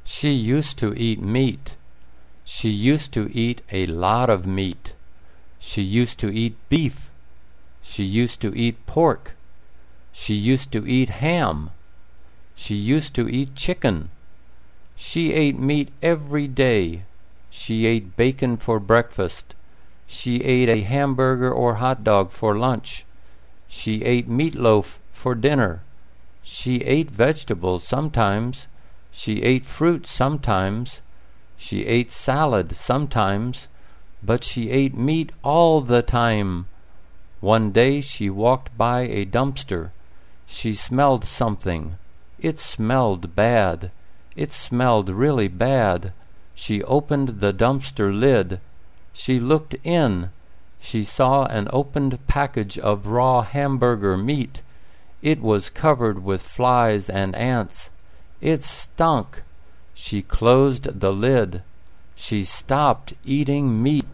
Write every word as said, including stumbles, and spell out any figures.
She used to eat meat. She used to eat a lot of meat. She used to eat beef. She used to eat pork. She used to eat ham. She used to eat chicken. She ate meat every day. She ate bacon for breakfast. She ate a hamburger or hot dog for lunch. She ate meatloaf for dinner. She ate vegetables sometimes. She ate fruit sometimes. She ate salad sometimes. But she ate meat all the time. One day she walked by a dumpster. She smelled something. It smelled bad. It smelled really bad. She opened the dumpster lid. She looked in. She saw an opened package of raw hamburger meat. It was covered with flies and ants. It stunk. She closed the lid. She stopped eating meat.